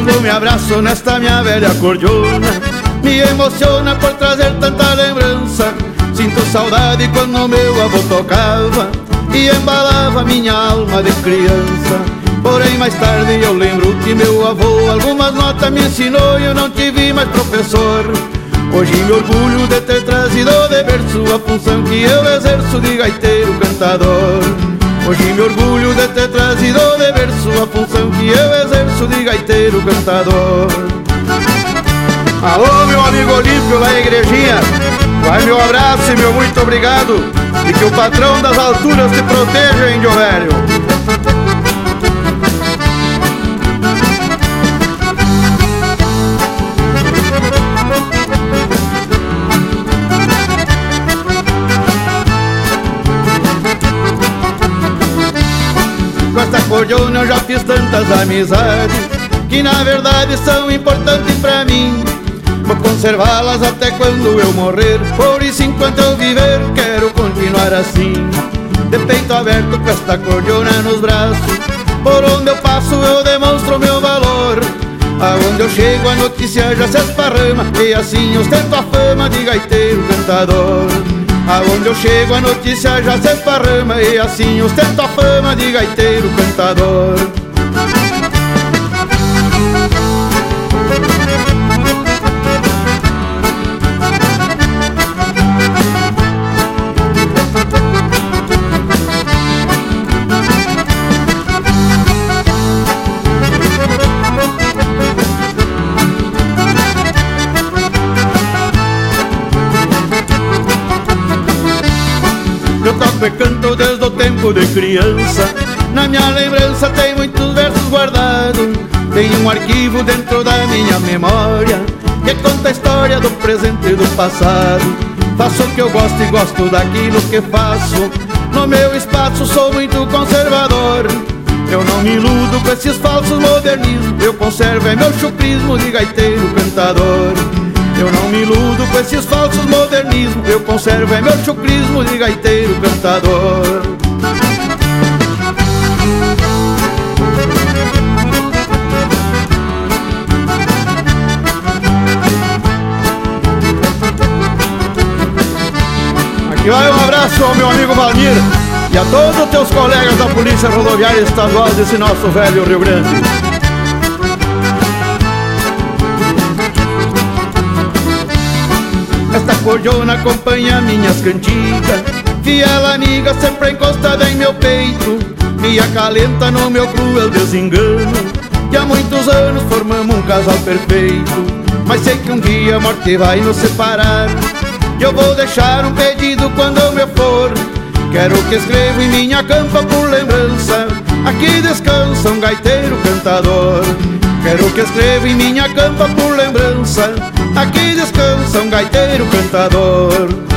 quando me abraço nesta minha velha cordiona, me emociona por trazer tanta lembrança. Sinto saudade quando meu avô tocava e embalava minha alma de criança. Porém mais tarde eu lembro que meu avô algumas notas me ensinou e eu não tive mais professor. Hoje me orgulho de ter trazido de berço a função que eu exerço de gaiteiro cantador. Hoje me orgulho de ter trazido de berço a função que eu exerço de gaiteiro cantador. Alô, meu amigo Olímpio lá em Igrejinha, vai meu abraço e meu muito obrigado, e que o patrão das alturas te proteja, índio velho. Com esta cordiona eu já fiz tantas amizades que na verdade são importantes pra mim. Vou conservá-las até quando eu morrer, por isso enquanto eu viver quero continuar assim. De peito aberto com esta cordiona nos braços, por onde eu passo eu demonstro meu valor. Aonde eu chego a notícia já se esparrama e assim ostento a fama de gaiteiro cantador. Aonde eu chego a notícia já se esparrama e assim ostento a fama de gaiteiro cantador. Eu toco e canto desde o tempo de criança, na minha lembrança tem muitos versos guardados. Tem um arquivo dentro da minha memória que conta a história do presente e do passado. Faço o que eu gosto e gosto daquilo que faço. No meu espaço sou muito conservador. Eu não me iludo com esses falsos modernismos, eu conservo é meu chucrismo de gaiteiro cantador. Eu não me iludo com esses falsos modernismos, eu conservo é meu chucrismo de gaiteiro cantador. Aqui vai um abraço ao meu amigo Valmir e a todos os teus colegas da Polícia Rodoviária Estadual desse nosso velho Rio Grande. Esta cordiona acompanha minhas cantigas, fiel amiga sempre encostada em meu peito, me acalenta no meu cruel desengano, que há muitos anos formamos um casal perfeito. Mas sei que um dia a morte vai nos separar, e eu vou deixar um pedido quando eu me for. Quero que escreva em minha campa por lembrança, aqui descansa um gaiteiro cantador. Quero que escreva em minha campa por lembrança, aqui descansa um gaiteiro cantador.